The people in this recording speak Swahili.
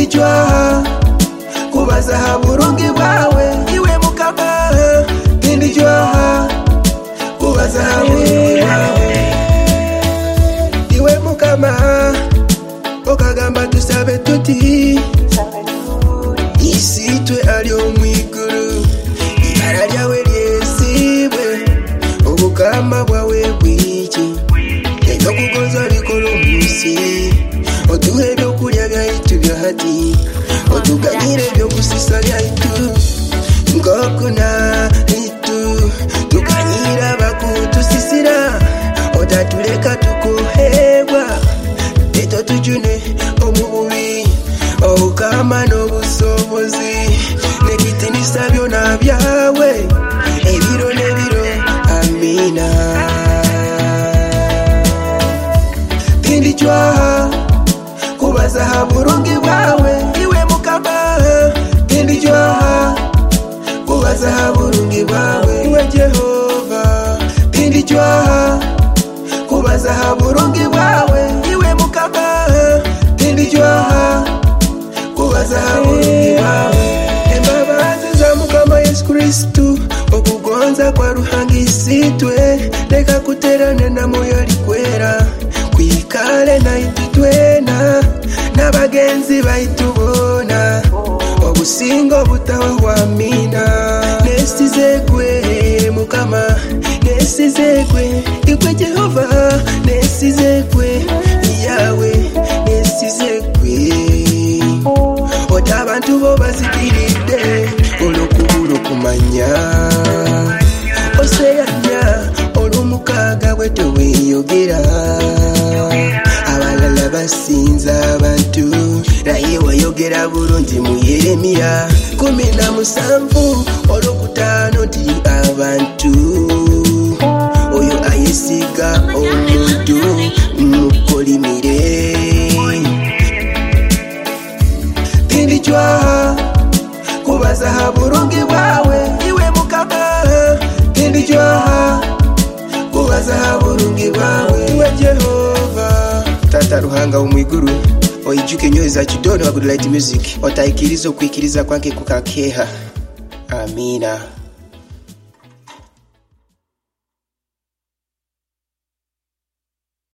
tindijwaha kubaza haburungi bwawe iwe mukama tindijwaha kubaza haburungi bwawe iwe mukama okagamba tusabe tuti isitwe ali omwiguru ibara lyawe lyesibwe obukama bwawe bwiki ebyokugonza bikola omunsi otuhe ebyokulya byaitu byahati otuganyire ebyokusisa byaitu ngokuna itu tuganyira bakutusisira otatuleka tukuhebwa eto tujune omububi obukama n'obusobozi nekitinisa byona byawe ebiro n'ebiro amina tindijwaha kubaza haburungi bwawe iwe mukama tindijwaha kubaza haburungi bwawe iwe Jehova tindijwaha kubaza haburungi bwawe iwe mukama tindijwaha kubaza haburungi bwawe embabazi za mukama Yesu Kristu okugonza kwa ruhangisitwe leka kuterane na moyo likwera kwikale na itutwena n'abagenzi baitubona obusingo butawa wamina nesizekwe mukama nesizekwe ikwe Jehova nesizekwe yawe nesizekwe ota abantu bo bazikiride olukubulu kumanya oseyanya olumukaga bwete weyogera abalala basinza abantu naye wayogera bulungi mu Yeremiya 17 olwokutaano nti abantu oyo ayesiga omuntu mukolimire tindijwaha kubaza haburungi bwawe iwe mukama tindijwaha kubaza haburungi bwawe iwe Jehova tata ruhanga umwiguru oyijuke nyoyo za kidono wa Good Light Music otaikiriza kwikiriza kwanke kukakeha amina.